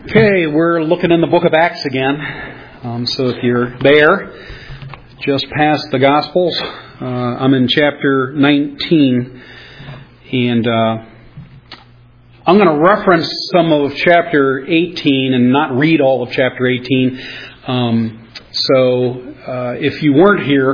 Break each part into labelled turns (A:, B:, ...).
A: Okay, we're looking in the book of Acts again. So if you're there, just past the Gospels, I'm in chapter 19, and I'm going to reference some of chapter 18 and not read all of chapter 18. So if you weren't here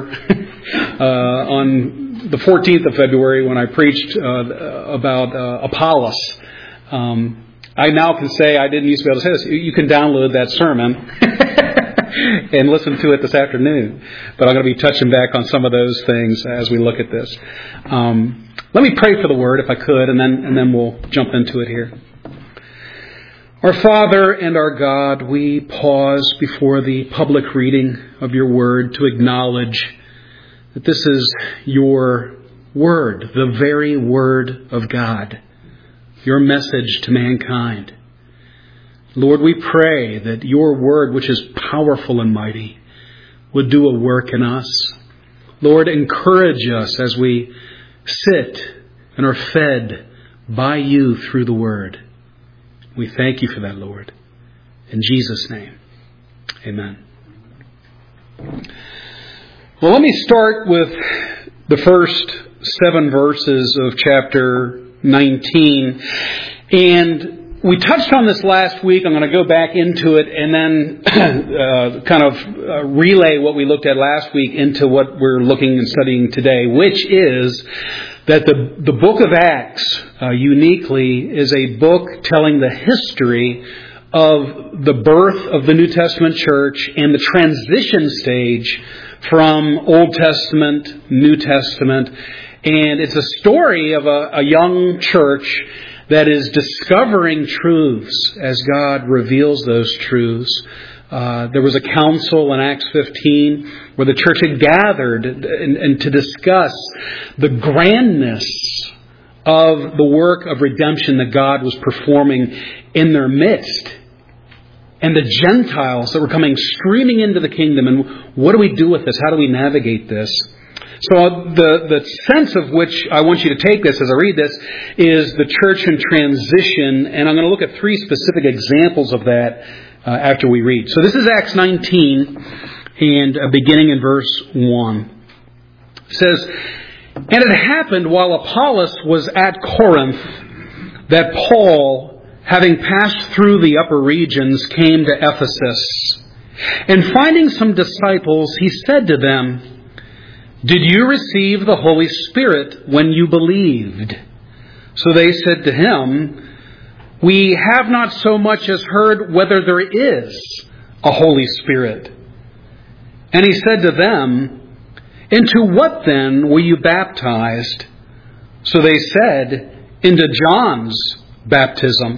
A: on the 14th of February when I preached about Apollos, I now can say, I didn't used to be able to say this, you can download that sermon and listen to it this afternoon. But I'm going to be touching back on some of those things as we look at this. Let me pray for the Word, if I could, and then we'll jump into it here. Our Father and our God, we pause before the public reading of your Word to acknowledge that this is your Word, the very Word of God. Your message to mankind. Lord, we pray that your word, which is powerful and mighty, would do a work in us. Lord, encourage us as we sit and are fed by you through the word. We thank you for that, Lord. In Jesus' name, amen. Well, let me start with the first 7 verses of chapter 19. And we touched on this last week. I'm going to go back into it and then relay what we looked at last week into what we're looking and studying today, which is that the book of Acts uniquely is a book telling the history of the birth of the New Testament church and the transition stage from Old Testament, New Testament. And it's a story of a young church that is discovering truths as God reveals those truths. There was a council in Acts 15 where the church had gathered and to discuss the grandness of the work of redemption that God was performing in their midst. And the Gentiles that were coming streaming into the kingdom. And what do we do with this? How do we navigate this? So the sense of which I want you to take this as I read this is the church in transition. And I'm going to look at 3 specific examples of that after we read. So this is Acts 19 and beginning in verse 1. It says, "And it happened while Apollos was at Corinth that Paul, having passed through the upper regions, came to Ephesus. And finding some disciples, he said to them, 'Did you receive the Holy Spirit when you believed?' So they said to him, 'We have not so much as heard whether there is a Holy Spirit.' And he said to them, 'Into what then were you baptized?' So they said, 'Into John's baptism.'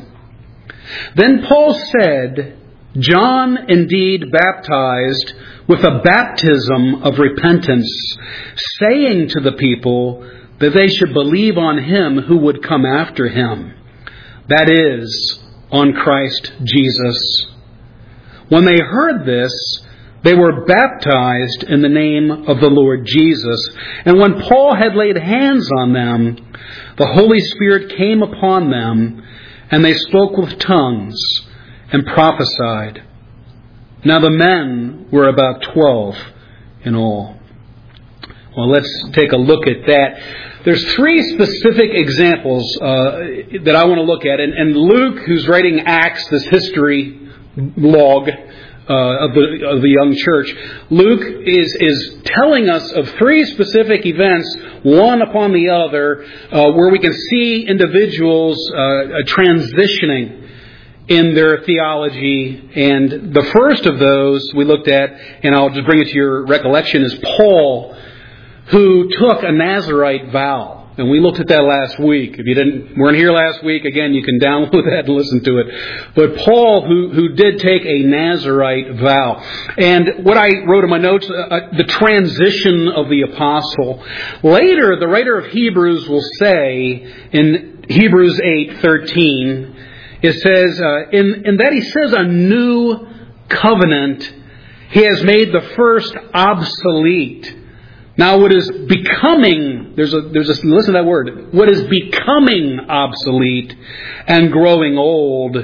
A: Then Paul said, 'John indeed baptized with a baptism of repentance, saying to the people that they should believe on him who would come after him, that is, on Christ Jesus.' When they heard this, they were baptized in the name of the Lord Jesus. And when Paul had laid hands on them, the Holy Spirit came upon them, and they spoke with tongues and prophesied. Now the men were about 12 in all." Well, let's take a look at that. There's 3 specific examples that I want to look at. And Luke, who's writing Acts, this history log of the young church, Luke is telling us of 3 specific events, one upon the other, where we can see individuals transitioning in their theology. And the first of those we looked at, and I'll just bring it to your recollection, is Paul, who took a Nazirite vow. And we looked at that last week. If you weren't here last week, again, you can download that and listen to it. But Paul, who did take a Nazirite vow. And what I wrote in my notes, the transition of the apostle. Later, the writer of Hebrews will say in Hebrews 8:13, it says, in that he says a new covenant, he has made the first obsolete. Now what is becoming, listen to that word, what is becoming obsolete and growing old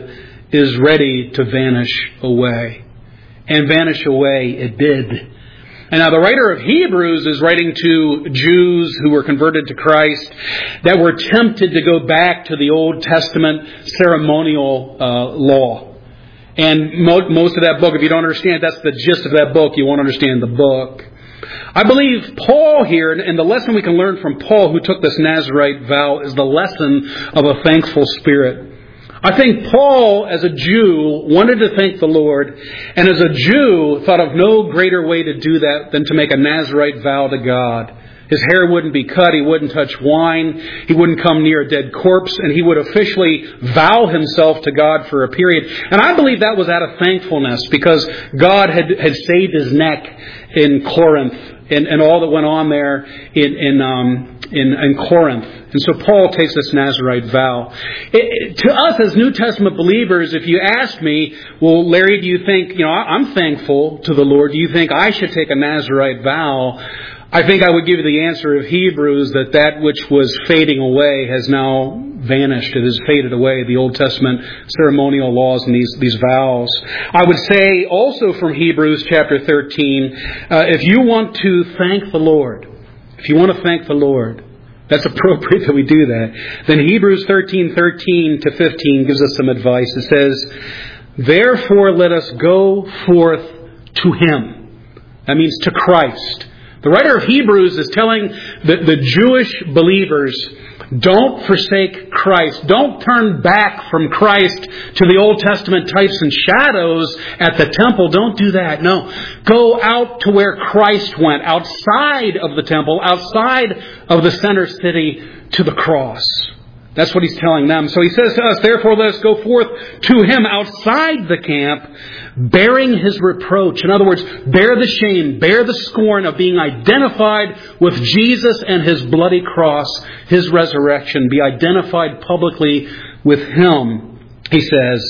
A: is ready to vanish away. And vanish away it did. And now the writer of Hebrews is writing to Jews who were converted to Christ that were tempted to go back to the Old Testament ceremonial law. And most of that book, if you don't understand, that's the gist of that book, you won't understand the book. I believe Paul here, and the lesson we can learn from Paul who took this Nazirite vow, is the lesson of a thankful spirit. I think Paul, as a Jew, wanted to thank the Lord, and as a Jew, thought of no greater way to do that than to make a Nazirite vow to God. His hair wouldn't be cut, he wouldn't touch wine, he wouldn't come near a dead corpse, and he would officially vow himself to God for a period. And I believe that was out of thankfulness, because God had saved his neck in Corinth, and all that went on there in Corinth. And so Paul takes this Nazirite vow. To us as New Testament believers, if you ask me, well, Larry, do you think, I'm thankful to the Lord. Do you think I should take a Nazirite vow? I think I would give you the answer of Hebrews that which was fading away has now vanished. It has faded away, the Old Testament ceremonial laws and these vows. I would say also from Hebrews chapter 13, if you want to thank the Lord, that's appropriate that we do that, then Hebrews 13:13 to 15 gives us some advice. It says, "Therefore let us go forth to Him." That means to Christ. The writer of Hebrews is telling the Jewish believers, don't forsake Christ. Don't turn back from Christ to the Old Testament types and shadows at the temple. Don't do that. No. Go out to where Christ went, outside of the temple, outside of the center city, to the cross. That's what he's telling them. So he says to us, therefore let us go forth to Him outside the camp, bearing His reproach. In other words, bear the shame, bear the scorn of being identified with Jesus and His bloody cross, His resurrection. Be identified publicly with Him, he says.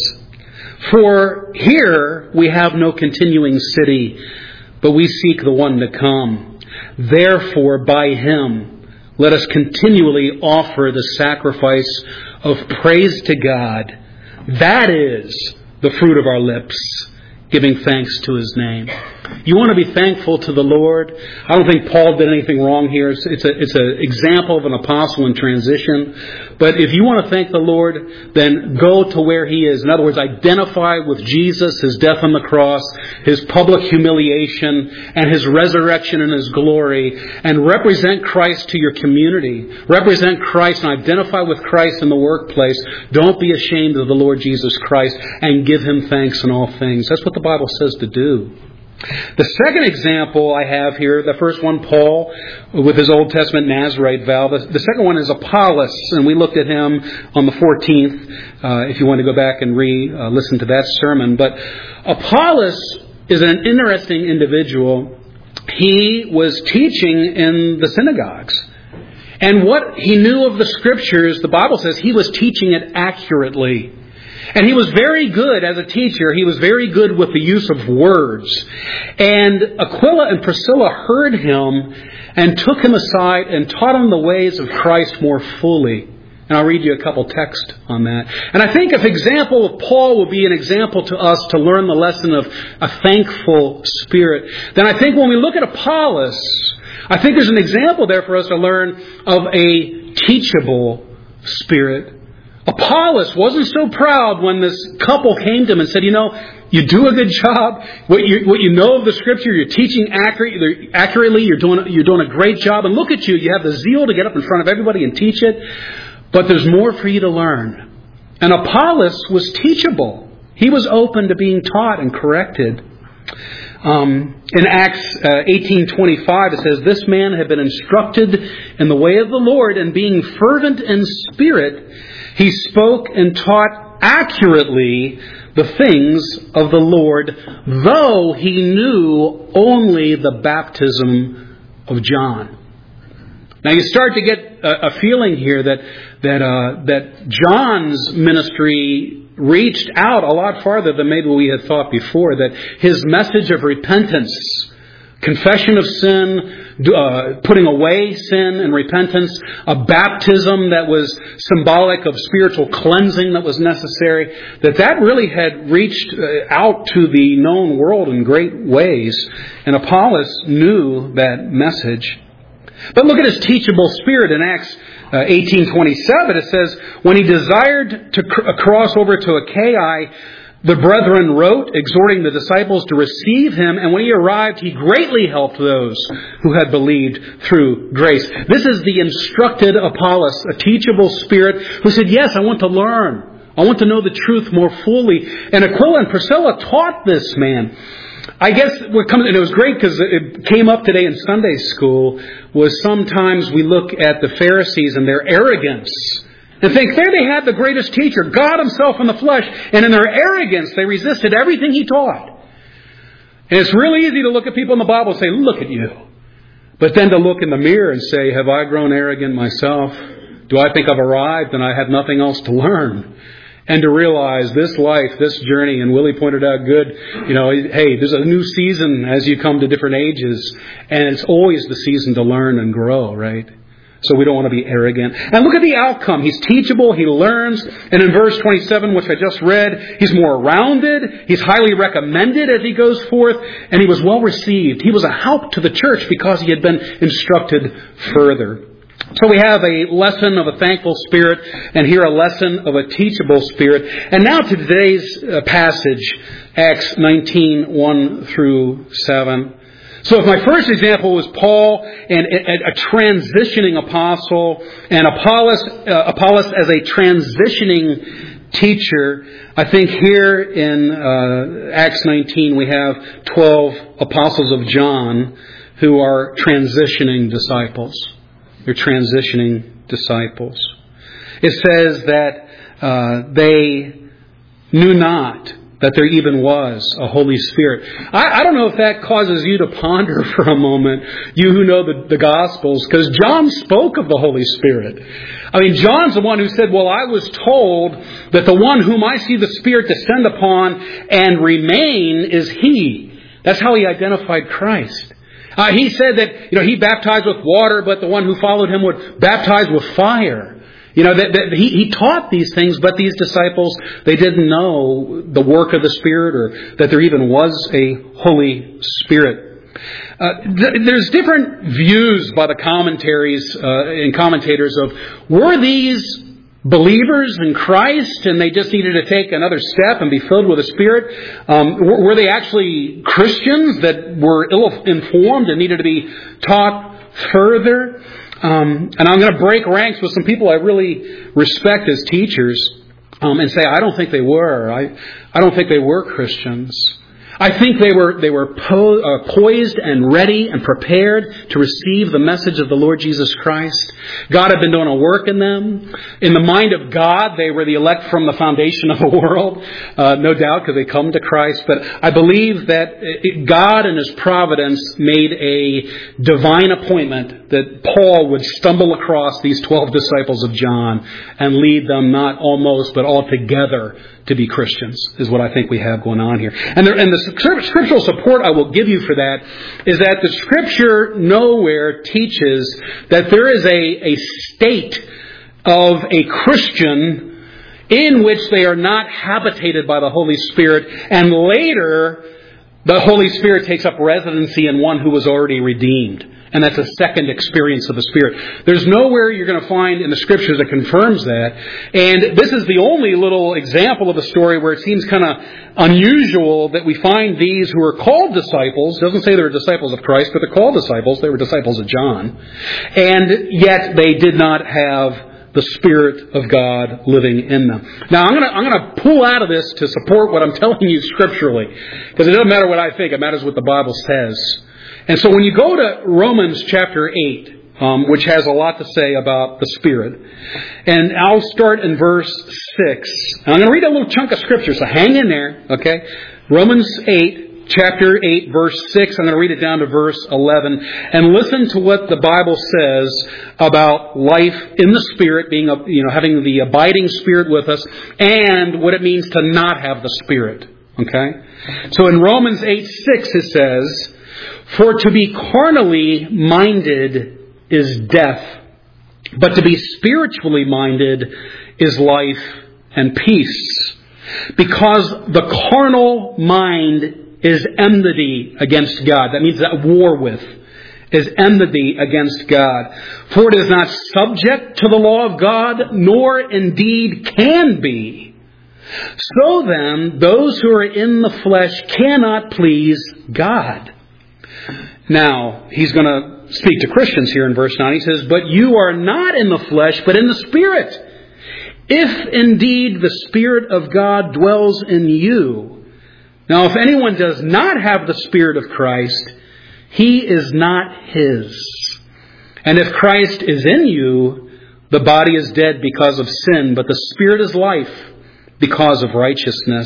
A: For here we have no continuing city, but we seek the one to come. Therefore, by Him, let us continually offer the sacrifice of praise to God. That is the fruit of our lips, giving thanks to His name. You want to be thankful to the Lord? I don't think Paul did anything wrong here. It's an example of an apostle in transition. But if you want to thank the Lord, then go to where He is. In other words, identify with Jesus, His death on the cross, His public humiliation, and His resurrection and His glory, and represent Christ to your community. Represent Christ and identify with Christ in the workplace. Don't be ashamed of the Lord Jesus Christ, and give Him thanks in all things. That's what the Bible says to do. The second example I have here, the first one, Paul, with his Old Testament Nazirite vow. The second one is Apollos, and we looked at him on the 14th, if you want to go back and listen to that sermon. But Apollos is an interesting individual. He was teaching in the synagogues. And what he knew of the Scriptures, the Bible says he was teaching it accurately. And he was very good as a teacher. He was very good with the use of words. And Aquila and Priscilla heard him and took him aside and taught him the ways of Christ more fully. And I'll read you a couple texts on that. And I think if example of Paul would be an example to us to learn the lesson of a thankful spirit, then I think when we look at Apollos, I think there's an example there for us to learn of a teachable spirit. Apollos wasn't so proud when this couple came to him and said, you do a good job. What you know of the Scripture, you're teaching accurately. You're doing a great job. And look at you. You have the zeal to get up in front of everybody and teach it. But there's more for you to learn. And Apollos was teachable. He was open to being taught and corrected. In Acts 18:25, it says, "This man had been instructed in the way of the Lord, and being fervent in spirit, he spoke and taught accurately the things of the Lord, though he knew only the baptism of John." Now you start to get a feeling here that John's ministry reached out a lot farther than maybe we had thought before, that his message of repentance, confession of sin, putting away sin and repentance, a baptism that was symbolic of spiritual cleansing that was necessary, that really had reached out to the known world in great ways. And Apollos knew that message. But look at his teachable spirit in Acts 18:27. It says, when he desired to cross over to Achaia, the brethren wrote, exhorting the disciples to receive him, and when he arrived, he greatly helped those who had believed through grace. This is the instructed Apollos, a teachable spirit, who said, yes, I want to learn. I want to know the truth more fully. And Aquila and Priscilla taught this man. I guess what comes, and it was great because it came up today in Sunday school, was sometimes we look at the Pharisees and their arrogance and think there they had the greatest teacher, God himself in the flesh, and in their arrogance they resisted everything he taught. And it's really easy to look at people in the Bible and say, look at you. But then to look in the mirror and say, have I grown arrogant myself? Do I think I've arrived and I have nothing else to learn? And to realize this life, this journey, and Willie pointed out good, hey, there's a new season as you come to different ages, and it's always the season to learn and grow, right? So we don't want to be arrogant. And look at the outcome. He's teachable, he learns, and in verse 27, which I just read, he's more rounded, he's highly recommended as he goes forth, and he was well received. He was a help to the church because he had been instructed further. So we have a lesson of a thankful spirit, and here a lesson of a teachable spirit. And now to today's passage, Acts 19:1 through 7. So if my first example was Paul and a transitioning apostle, and Apollos as a transitioning teacher, I think here in Acts 19 we have 12 apostles of John who are transitioning disciples. They're transitioning disciples. It says that they knew not that there even was a Holy Spirit. I don't know if that causes you to ponder for a moment, you who know the Gospels, because John spoke of the Holy Spirit. I mean, John's the one who said, well, I was told that the one whom I see the Spirit descend upon and remain is He. That's how he identified Christ. He said that, he baptized with water, but the one who followed him would baptize with fire. He taught these things, but these disciples, they didn't know the work of the Spirit or that there even was a Holy Spirit. There's different views by the commentaries and commentators of, were these believers in Christ and they just needed to take another step and be filled with the Spirit? Were they actually Christians that were ill-informed and needed to be taught further? And I'm going to break ranks with some people I really respect as teachers and say, I don't think they were. I don't think they were Christians. I think they were poised and ready and prepared to receive the message of the Lord Jesus Christ. God had been doing a work in them. In the mind of God, they were the elect from the foundation of the world, no doubt, because they come to Christ. But I believe that God in His providence made a divine appointment that Paul would stumble across these 12 disciples of John and lead them not almost, but altogether to be Christians, is what I think we have going on here. And the scriptural support I will give you for that is that the Scripture nowhere teaches that there is a state of a Christian in which they are not habitated by the Holy Spirit, and later the Holy Spirit takes up residency in one who was already redeemed. And that's a second experience of the Spirit. There's nowhere you're going to find in the Scriptures that confirms that. And this is the only little example of the story where it seems kind of unusual that we find these who are called disciples. It doesn't say they were disciples of Christ, but they're called disciples. They were disciples of John. And yet they did not have the Spirit of God living in them. Now, I'm going to pull out of this to support what I'm telling you scripturally. Because it doesn't matter what I think. It matters what the Bible says. And so when you go to Romans chapter 8, which has a lot to say about the Spirit, and I'll start in verse 6. And I'm going to read a little chunk of Scripture, so hang in there, okay? Romans 8, chapter 8, verse 6. I'm going to read it down to verse 11. And listen to what the Bible says about life in the Spirit, being, having the abiding Spirit with us, and what it means to not have the Spirit Okay? So in Romans 8:6 it says, "For to be carnally minded is death, but to be spiritually minded is life and peace. Because the carnal mind is enmity against God." That means at war with. Is enmity against God. "For it is not subject to the law of God, nor indeed can be. So then, those who are in the flesh cannot please God." Now, he's going to speak to Christians here in verse 9. He says, "But you are not in the flesh, but in the Spirit. If indeed the Spirit of God dwells in you. Now, if anyone does not have the Spirit of Christ, he is not his. And if Christ is in you, the body is dead because of sin, but the Spirit is life because of righteousness.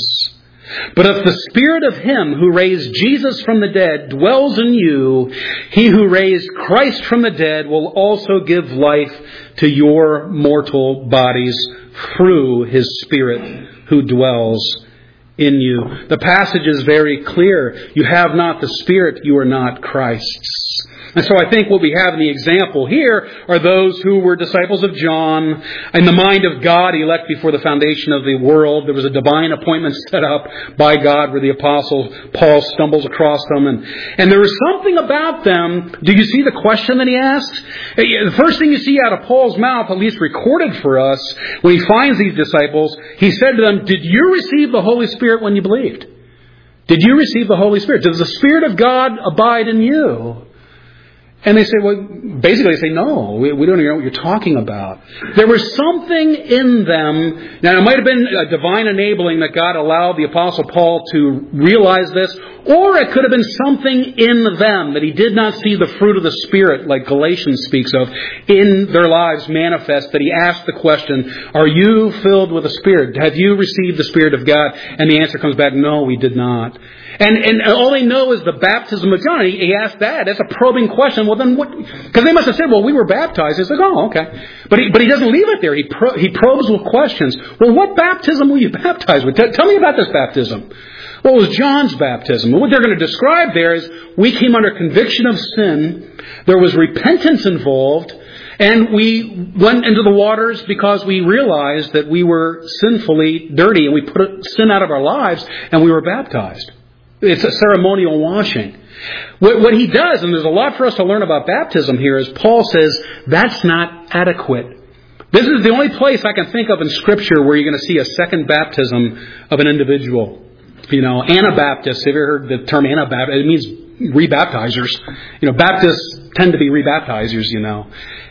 A: But if the Spirit of Him who raised Jesus from the dead dwells in you, He who raised Christ from the dead will also give life to your mortal bodies through His Spirit who dwells in you." The passage is very clear. You have not the Spirit, you are not Christ's. And so I think what we have in the example here are those who were disciples of John. In the mind of God, elect before the foundation of the world. There was a divine appointment set up by God where the Apostle Paul stumbles across them. And there is something about them. Do you see the question that he asks? The first thing you see out of Paul's mouth, at least recorded for us, when he finds these disciples, he said to them, "Did you receive the Holy Spirit when you believed? Did you receive the Holy Spirit? Does the Spirit of God abide in you?" And they say, well, basically they say, "No, we don't even know what you're talking about." There was something in them. Now, it might have been a divine enabling that God allowed the Apostle Paul to realize this, or it could have been something in them that he did not see the fruit of the Spirit, like Galatians speaks of, in their lives manifest, that he asked the question, "Are you filled with the Spirit? Have you received the Spirit of God?" And the answer comes back, "No, we did not." And all they know is the baptism of John. He asked that. That's a probing question. Well, then what? Because they must have said, "Well, we were baptized." He's like, "Oh, okay." But he doesn't leave it there. He probes with questions. "Well, what baptism were you baptized with? Tell me about this baptism." What was John's baptism? And what they're going to describe there is we came under conviction of sin. There was repentance involved. And we went into the waters because we realized that we were sinfully dirty and we put sin out of our lives and we were baptized. It's a ceremonial washing. What he does, and there's a lot for us to learn about baptism here, is Paul says that's not adequate. This is the only place I can think of in Scripture where you're going to see a second baptism of an individual. You know, Anabaptists, have you ever heard the term Anabaptist? It means rebaptizers. You know, Baptists tend to be rebaptizers, you know.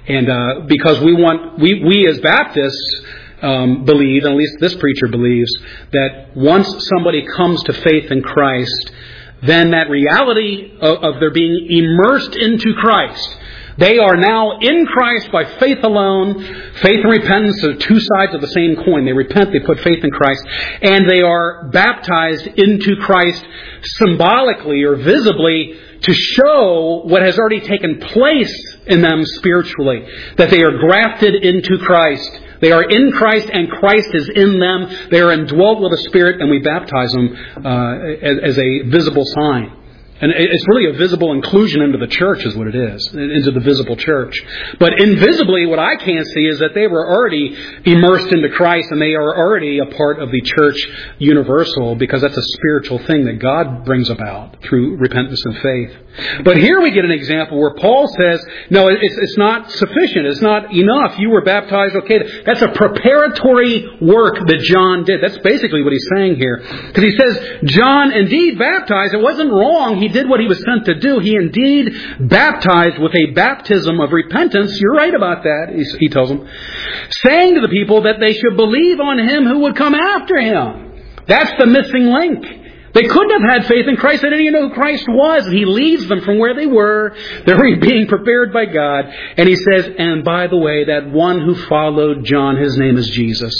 A: And because we as Baptists believe, and at least this preacher believes, that once somebody comes to faith in Christ, then that reality of their being immersed into Christ, they are now in Christ by faith alone. Faith and repentance are two sides of the same coin. They repent, they put faith in Christ, and they are baptized into Christ symbolically or visibly to show what has already taken place in them spiritually, that they are grafted into Christ. They are in Christ and Christ is in them. They are indwelt with the Spirit, and we baptize them as a visible sign. And it's really a visible inclusion into the church is what it is, into the visible church. But invisibly, what I can see is that they were already immersed into Christ and they are already a part of the church universal, because that's a spiritual thing that God brings about through repentance and faith. But here we get an example where Paul says, no, it's not sufficient. It's not enough. You were baptized. Okay, that's a preparatory work that John did. That's basically what he's saying here. Because he says, John indeed baptized. It wasn't wrong. He did what he was sent to do. He indeed baptized with a baptism of repentance. You're right about that, he tells them. Saying to the people that they should believe on him who would come after him. That's the missing link. They couldn't have had faith in Christ. They didn't even know who Christ was. He leads them from where they were. They're being prepared by God. And he says, and by the way, that one who followed John, his name is Jesus.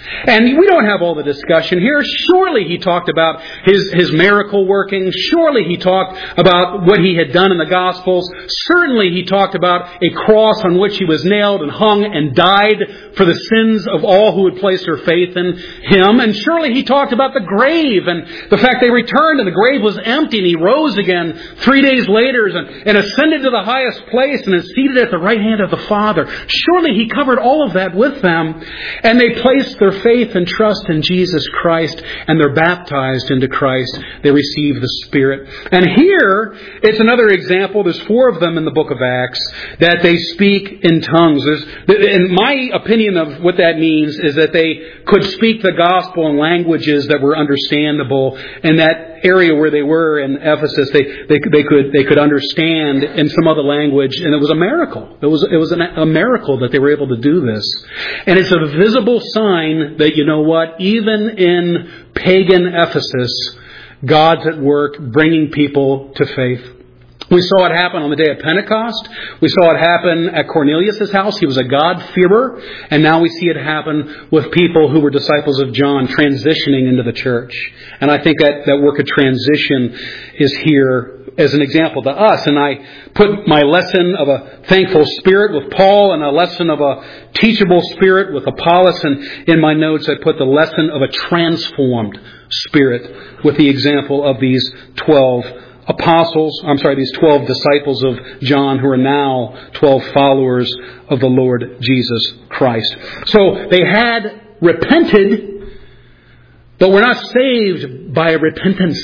A: And we don't have all the discussion here. Surely he talked about his miracle working. Surely he talked about what he had done in the Gospels. Certainly he talked about a cross on which he was nailed and hung and died for the sins of all who would place their faith in him. And surely he talked about the grave and the fact they returned and the grave was empty and he rose again 3 days later and ascended to the highest place and is seated at the right hand of the Father. Surely he covered all of that with them, and they placed their faith and trust in Jesus Christ, and they're baptized into Christ. They receive the Spirit. And here, it's another example. There's 4 of them in the book of Acts that they speak in tongues. In my opinion of what that means is that they could speak the gospel in languages that were understandable. In that area where they were in Ephesus, they could understand in some other language, and it was a miracle. It was a miracle that they were able to do this. And it's a visible sign that, you know what, even in pagan Ephesus, God's at work bringing people to faith. We saw it happen on the day of Pentecost. We saw it happen at Cornelius' house. He was a God-fearer. And now we see it happen with people who were disciples of John transitioning into the church. And I think that work of transition is here as an example to us. And I put my lesson of a thankful spirit with Paul and a lesson of a teachable spirit with Apollos. And in my notes, I put the lesson of a transformed spirit with the example of these 12 these 12 disciples of John who are now 12 followers of the Lord Jesus Christ. So they had repented, but we're not saved by repentance.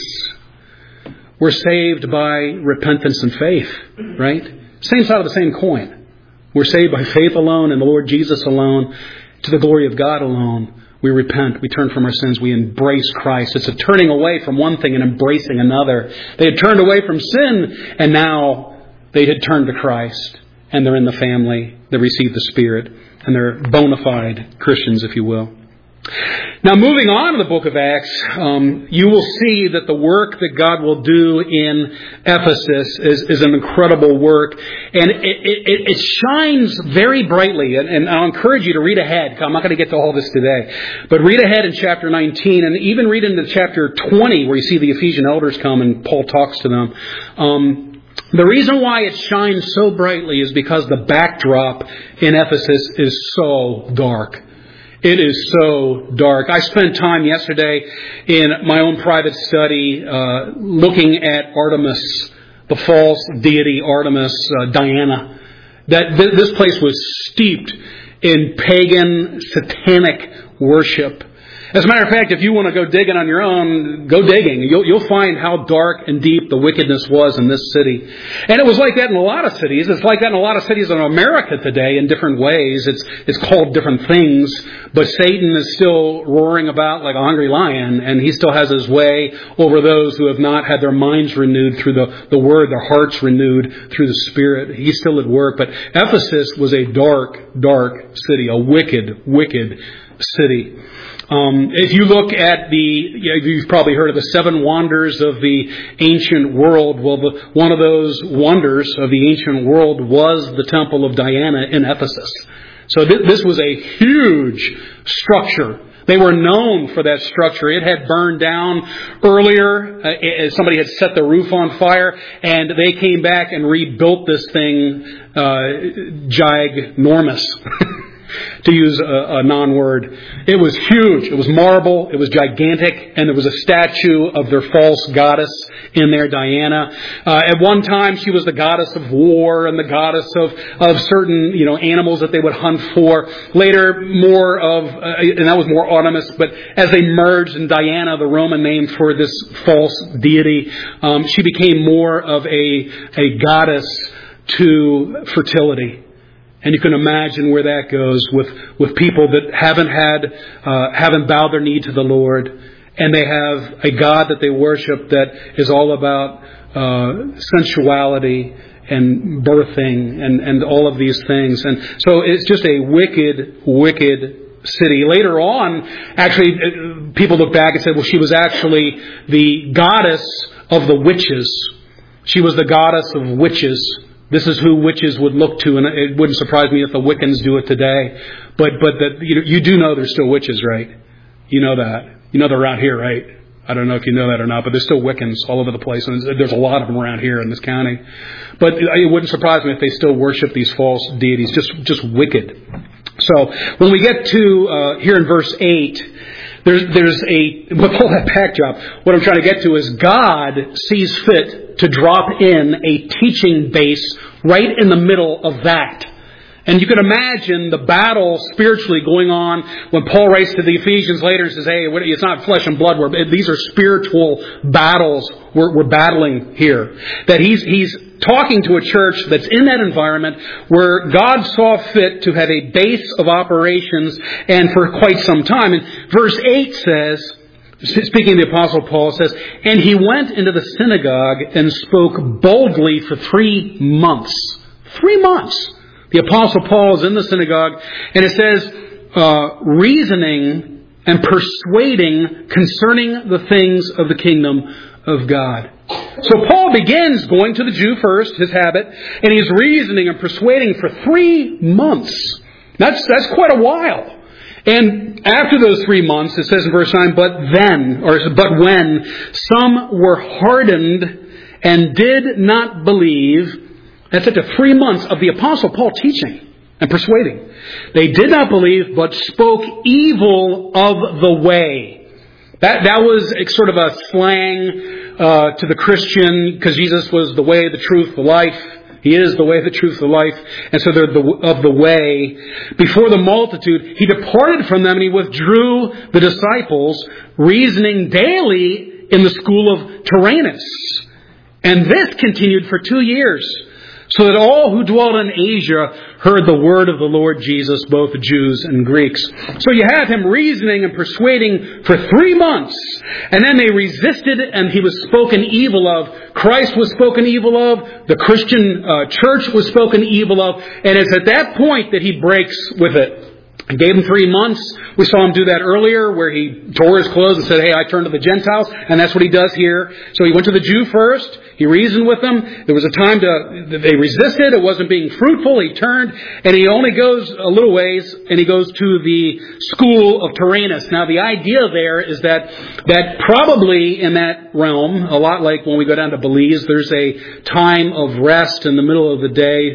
A: We're saved by repentance and faith, right? Same side of the same coin. We're saved by faith alone in the Lord Jesus alone, to the glory of God alone. We repent. We turn from our sins. We embrace Christ. It's a turning away from one thing and embracing another. They had turned away from sin, and now they had turned to Christ. And they're in the family. They receive the Spirit. And they're bona fide Christians, if you will. Now, moving on to the book of Acts, you will see that the work that God will do in Ephesus is an incredible work. And it shines very brightly. And I'll encourage you to read ahead. I'm not going to get to all this today. But read ahead in chapter 19 and even read into chapter 20 where you see the Ephesian elders come and Paul talks to them. The reason why it shines so brightly is because the backdrop in Ephesus is so dark. It is so dark. I spent time yesterday in my own private study looking at Artemis, the false deity Artemis, Diana. That this place was steeped in pagan, satanic worship. As a matter of fact, if you want to go digging on your own, go digging. You'll find how dark and deep the wickedness was in this city. And it was like that in a lot of cities. It's like that in a lot of cities in America today in different ways. It's called different things. But Satan is still roaring about like a hungry lion, and he still has his way over those who have not had their minds renewed through the Word, their hearts renewed through the Spirit. He's still at work. But Ephesus was a dark, dark city, a wicked, wicked city. If you look at you've probably heard of the 7 wonders of the ancient world. Well, one of those wonders of the ancient world was the Temple of Diana in Ephesus. So this was a huge structure. They were known for that structure. It had burned down earlier. Somebody had set the roof on fire, and they came back and rebuilt this thing ginormous. To use a non-word. It was huge. It was marble. It was gigantic. And there was a statue of their false goddess in there, Diana. At one time, she was the goddess of war and the goddess of certain, animals that they would hunt for. Later, more of, and that was more Artemis, but as they merged in Diana, the Roman name for this false deity, she became more of a goddess to fertility. And you can imagine where that goes with people that haven't bowed their knee to the Lord, and they have a God that they worship that is all about sensuality and birthing and all of these things. And so it's just a wicked, wicked city. Later on, actually, people look back and say, well, she was actually the goddess of the witches. She was the goddess of witches This is who witches would look to, and it wouldn't surprise me if the Wiccans do it today. But you do know there's still witches, right? You know that. You know they're around here, right? I don't know if you know that or not, but there's still Wiccans all over the place, and there's a lot of them around here in this county. But it wouldn't surprise me if they still worship these false deities, just wicked. So when we get to here in verse 8, there's with all that backdrop, what I'm trying to get to is God sees fit to drop in a teaching base right in the middle of that. And you can imagine the battle spiritually going on when Paul writes to the Ephesians later and says, hey, it's not flesh and blood. These are spiritual battles we're battling here. That he's talking to a church that's in that environment where God saw fit to have a base of operations and for quite some time. And verse 8 says, speaking of the Apostle Paul, says, and he went into the synagogue and spoke boldly for 3 months. 3 months. The Apostle Paul is in the synagogue, and it says, reasoning and persuading concerning the things of the kingdom of God. So Paul begins going to the Jew first, his habit, and he's reasoning and persuading for 3 months. That's quite a while. And after those 3 months, it says in verse 9, but when some were hardened and did not believe. That's after 3 months of the Apostle Paul teaching and persuading. They did not believe, but spoke evil of the way. That was sort of a slang to the Christian, because Jesus was the way, the truth, the life. He is the way, the truth, the life. And so they're of the way. Before the multitude, he departed from them and he withdrew the disciples, reasoning daily in the school of Tyrannus. And this continued for 2 years. So that all who dwelt in Asia heard the word of the Lord Jesus, both Jews and Greeks. So you have him reasoning and persuading for 3 months. And then they resisted and he was spoken evil of. Christ was spoken evil of. The Christian church was spoken evil of. And it's at that point that he breaks with it. I gave him 3 months. We saw him do that earlier where he tore his clothes and said, hey, I turn to the Gentiles. And that's what he does here. So he went to the Jew first. He reasoned with them. There was a time they resisted. It wasn't being fruitful. He turned and he only goes a little ways and he goes to the school of Tyrannus. Now the idea there is that probably in that realm, a lot like when we go down to Belize, there's a time of rest in the middle of the day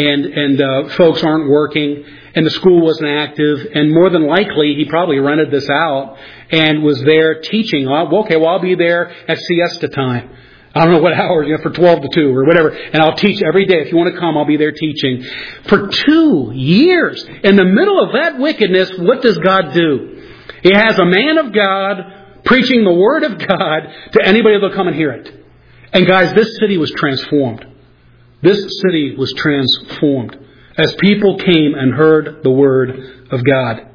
A: and folks aren't working. And the school wasn't active, and more than likely, he probably rented this out and was there teaching. I'll be there at siesta time. I don't know what hours, for 12 to 2 or whatever. And I'll teach every day. If you want to come, I'll be there teaching. For 2 years, in the middle of that wickedness, what does God do? He has a man of God preaching the Word of God to anybody that'll come and hear it. And guys, this city was transformed. This city was transformed as people came and heard the Word of God.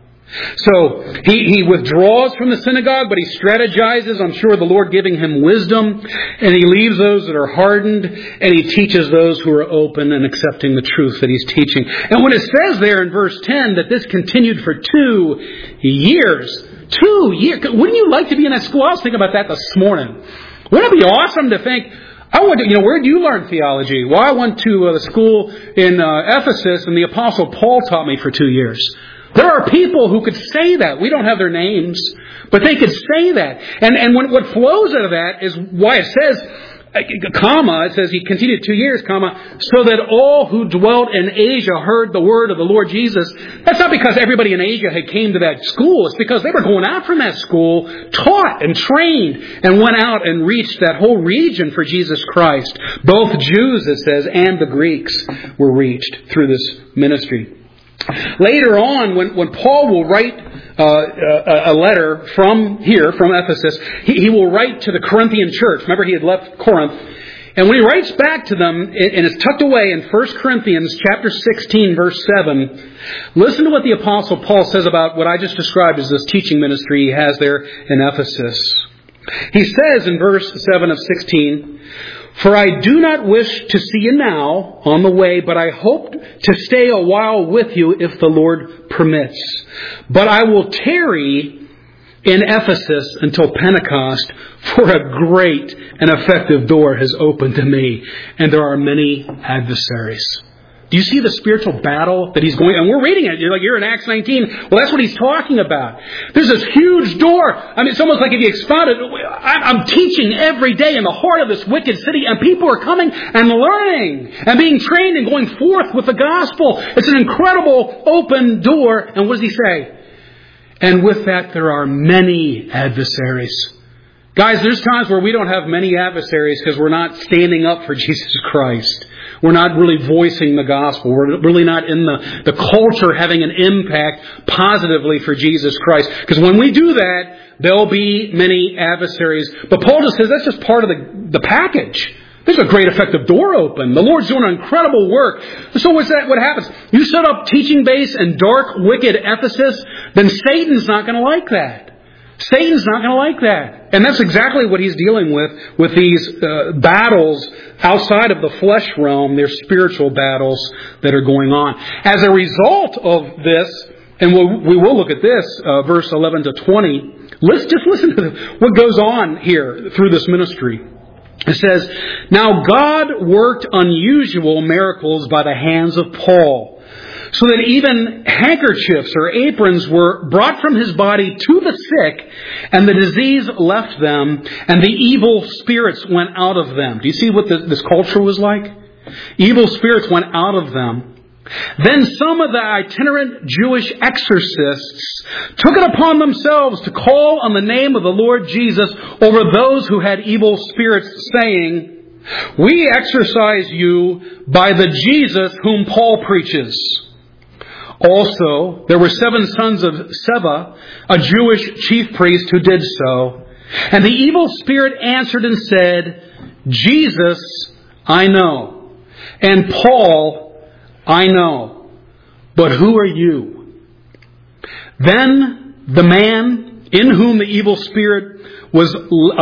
A: So he withdraws from the synagogue, but he strategizes. I'm sure the Lord giving him wisdom. And he leaves those that are hardened. And he teaches those who are open and accepting the truth that he's teaching. And when it says there in verse 10 that this continued for 2 years. 2 years. Wouldn't you like to be in that school? I was thinking about that this morning. Wouldn't it be awesome to think, I went to, where did you learn theology? Well, I went to the school in Ephesus, and the Apostle Paul taught me for 2 years. There are people who could say that. We don't have their names, but they could say that. And what flows out of that is why it says, it says he continued 2 years, so that all who dwelt in Asia heard the word of the Lord Jesus. That's not because everybody in Asia had came to that school. It's because they were going out from that school, taught and trained, and went out and reached that whole region for Jesus Christ. Both Jews, it says, and the Greeks were reached through this ministry. Later on, when Paul will write a letter from Ephesus, he will write to the Corinthian church. Remember, he had left Corinth. And when he writes back to them, and it's tucked away in 1 Corinthians chapter 16, verse 7, listen to what the Apostle Paul says about what I just described as this teaching ministry he has there in Ephesus. He says in verse 7 of 16, for I do not wish to see you now on the way, but I hope to stay a while with you if the Lord permits. But I will tarry in Ephesus until Pentecost, for a great an effective door has opened to me, and there are many adversaries. Do you see the spiritual battle that he's going? And we're reading it. You're in Acts 19. Well, that's what he's talking about. There's this huge door. I mean, it's almost like if you expound it, I'm teaching every day in the heart of this wicked city, and people are coming and learning and being trained and going forth with the gospel. It's an incredible open door. And what does he say? And with that, there are many adversaries. Guys, there's times where we don't have many adversaries because we're not standing up for Jesus Christ. We're not really voicing the gospel. We're really not in the culture having an impact positively for Jesus Christ. Because when we do that, there'll be many adversaries. But Paul just says that's just part of the package. There's a great effective door open. The Lord's doing incredible work. So what's that? What happens? You set up teaching base in dark, wicked Ephesus, then Satan's not going to like that. Satan's not going to like that. And that's exactly what he's dealing with these battles outside of the flesh realm. They're spiritual battles that are going on. As a result of this, and we will look at this, verse 11 to 20, let's just listen to what goes on here through this ministry. It says, "Now God worked unusual miracles by the hands of Paul, so that even handkerchiefs or aprons were brought from his body to the sick, and the disease left them, and the evil spirits went out of them." Do you see what this culture was like? Evil spirits went out of them. "Then some of the itinerant Jewish exorcists took it upon themselves to call on the name of the Lord Jesus over those who had evil spirits, saying, 'We exorcise you by the Jesus whom Paul preaches.' Also, there were 7 sons of Sceva, a Jewish chief priest, who did so. And the evil spirit answered and said, 'Jesus I know, and Paul I know, but who are you?' Then the man in whom the evil spirit was,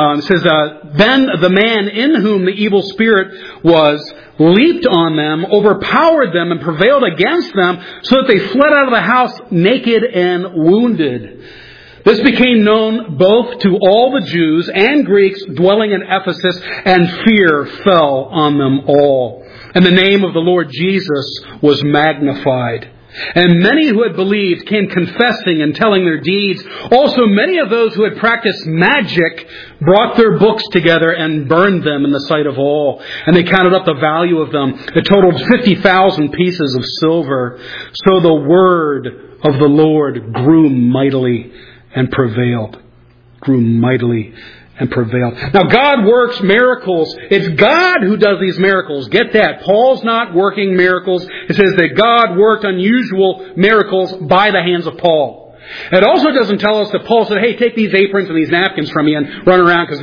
A: then the man in whom the evil spirit was leaped on them, overpowered them, and prevailed against them, so that they fled out of the house naked and wounded. This became known both to all the Jews and Greeks dwelling in Ephesus, and fear fell on them all. And the name of the Lord Jesus was magnified. And many who had believed came confessing and telling their deeds. Also many of those who had practiced magic brought their books together and burned them in the sight of all. And they counted up the value of them. It totaled 50,000 pieces of silver. So the word of the Lord grew mightily and prevailed. Grew mightily and prevailed. Now God works miracles. It's God who does these miracles. Get that. Paul's not working miracles. It says that God worked unusual miracles by the hands of Paul. It also doesn't tell us that Paul said, "Hey, take these aprons and these napkins from me and run around because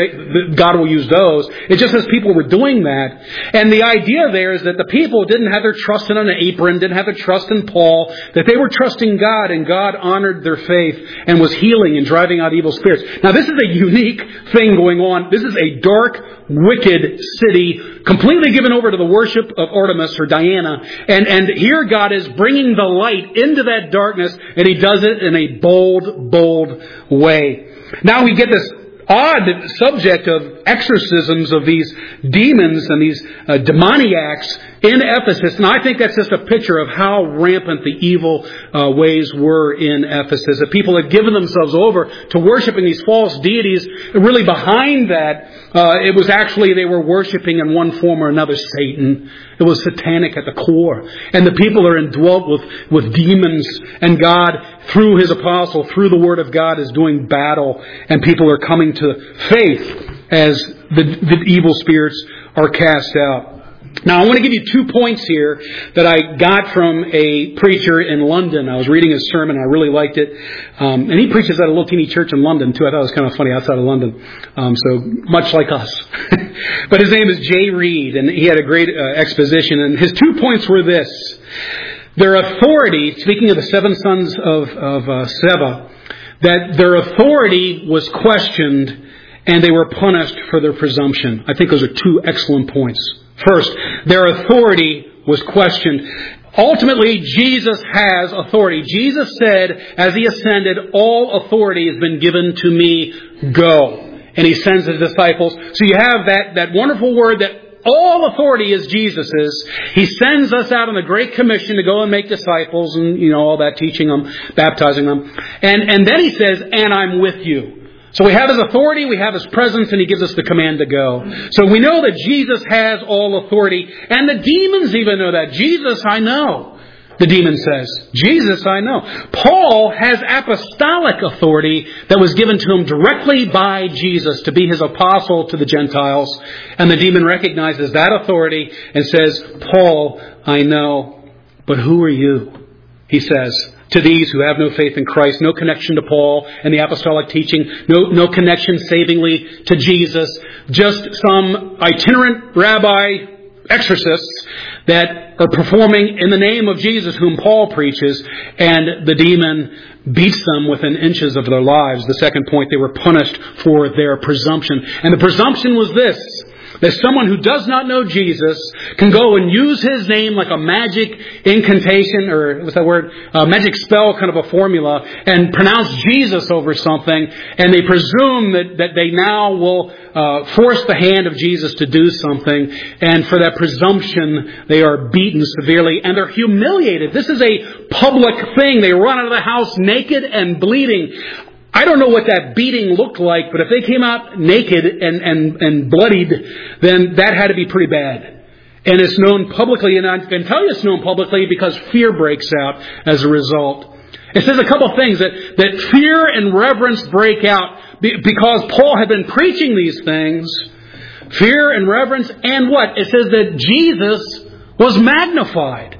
A: God will use those." It just says people were doing that. And the idea there is that the people didn't have their trust in an apron, didn't have their trust in Paul, that they were trusting God, and God honored their faith and was healing and driving out evil spirits. Now this is a unique thing going on. This is a dark, wicked city, completely given over to the worship of Artemis or Diana. And here God is bringing the light into that darkness, and He does it in a bold way. Now we get this odd subject of exorcisms of these demons and these demoniacs in Ephesus. And I think that's just a picture of how rampant the evil ways were in Ephesus. That people had given themselves over to worshiping these false deities. Really behind that, it was actually they were worshiping in one form or another Satan. It was satanic at the core. And the people are indwelt with demons. And God, through His apostle, through the Word of God, is doing battle. And people are coming to faith as the evil spirits are cast out. Now, I want to give you 2 points here that I got from a preacher in London. I was reading his sermon. I really liked it. And he preaches at a little teeny church in London, too. I thought it was kind of funny, outside of London. So much like us. But his name is Jay Reed, and he had a great exposition. And his 2 points were this. Their authority, speaking of the 7 sons of Sceva, that their authority was questioned and they were punished for their presumption. I think those are 2 excellent points. First, their authority was questioned. Ultimately, Jesus has authority. Jesus said, as He ascended, "All authority has been given to me. Go." and He sends His disciples. So you have that wonderful word that all authority is Jesus's. He sends us out on the Great Commission to go and make disciples and, all that, teaching them, baptizing them. And then He says, and I'm with you. So we have His authority, we have His presence, and He gives us the command to go. So we know that Jesus has all authority. And the demons even know that. Jesus, I know, the demon says. Jesus, I know. Paul has apostolic authority that was given to him directly by Jesus to be His apostle to the Gentiles. And the demon recognizes that authority and says, Paul, I know, but who are you? He says, to these who have no faith in Christ, no connection to Paul and the apostolic teaching, no connection savingly to Jesus, just some itinerant rabbi exorcists that are performing in the name of Jesus whom Paul preaches, and the demon beats them within inches of their lives. The second point, they were punished for their presumption. And the presumption was this, that someone who does not know Jesus can go and use His name like a magic incantation, or what's that word? Magic spell, kind of a formula, and pronounce Jesus over something, and they presume that they now will force the hand of Jesus to do something, and for that presumption they are beaten severely and they're humiliated. This is a public thing. They run out of the house naked and bleeding. I don't know what that beating looked like, but if they came out naked and bloodied, then that had to be pretty bad. And it's known publicly, and I can tell you it's known publicly because fear breaks out as a result. It says a couple of things, that fear and reverence break out because Paul had been preaching these things. Fear and reverence, and what? It says that Jesus was magnified.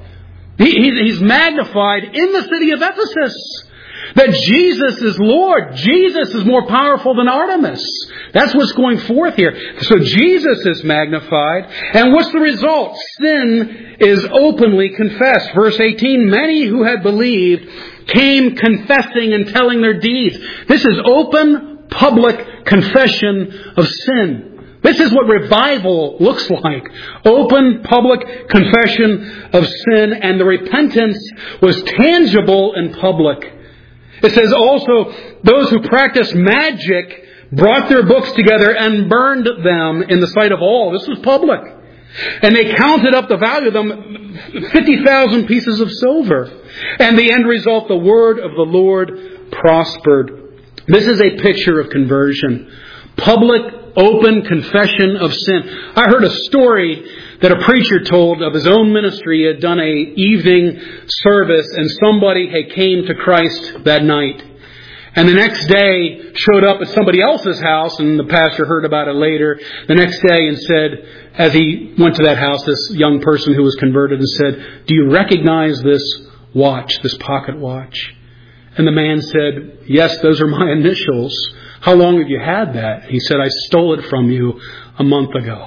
A: He's magnified in the city of Ephesus. That Jesus is Lord. Jesus is more powerful than Artemis. That's what's going forth here. So Jesus is magnified. And what's the result? Sin is openly confessed. Verse 18, many who had believed came confessing and telling their deeds. This is open, public confession of sin. This is what revival looks like. Open, public confession of sin. And the repentance was tangible and public. It says also, those who practiced magic brought their books together and burned them in the sight of all. This was public. And they counted up the value of them, 50,000 pieces of silver. And the end result, the word of the Lord prospered. This is a picture of conversion. Public, open confession of sin. I heard a story that a preacher told of his own ministry. He had done a evening service and somebody had came to Christ that night. And the next day showed up at somebody else's house, and the pastor heard about it later the next day and said, as he went to that house, this young person who was converted, and said, do you recognize this watch, this pocket watch? And the man said, yes, those are my initials. How long have you had that? He said, I stole it from you a month ago.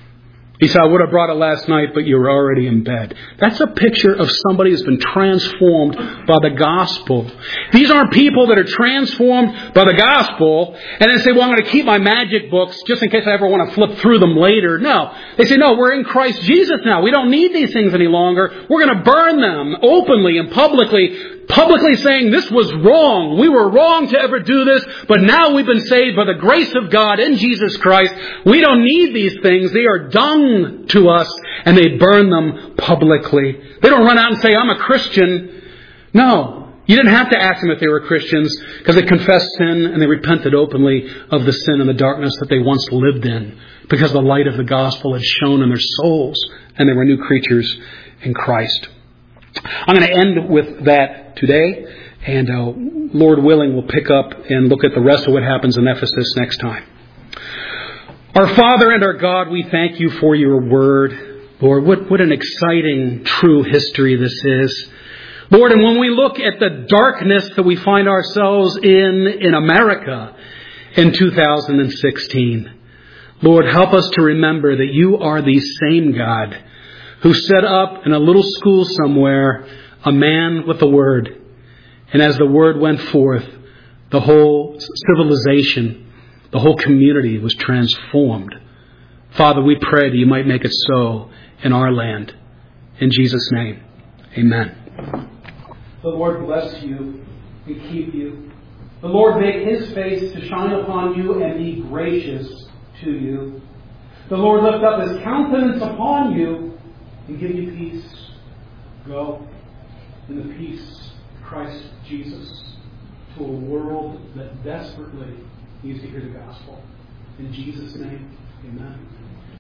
A: He said, I would have brought it last night, but you were already in bed. That's a picture of somebody who's been transformed by the gospel. These aren't people that are transformed by the gospel and then say, well, I'm going to keep my magic books just in case I ever want to flip through them later. No. They say, no, we're in Christ Jesus now. We don't need these things any longer. We're going to burn them openly and publicly saying this was wrong. We were wrong to ever do this, but now we've been saved by the grace of God in Jesus Christ. We don't need these things. They are dung to us, and they burn them publicly. They don't run out and say, I'm a Christian. No. You didn't have to ask them if they were Christians because they confessed sin and they repented openly of the sin and the darkness that they once lived in because the light of the gospel had shone in their souls and they were new creatures in Christ. I'm going to end with that today, and Lord willing, we'll pick up and look at the rest of what happens in Ephesus next time. Our Father and our God, we thank you for your word. Lord, what an exciting, true history this is. Lord, and when we look at the darkness that we find ourselves in America in 2016, Lord, help us to remember that you are the same God who set up in a little school somewhere a man with the Word. And as the Word went forth, the whole civilization, the whole community was transformed. Father, we pray that you might make it so in our land. In Jesus' name, amen. The Lord bless you and keep you. The Lord make His face to shine upon you and be gracious to you. The Lord lift up His countenance upon you and give you peace. Go in the peace of Christ Jesus to a world that desperately needs to hear the gospel. In Jesus' name, amen.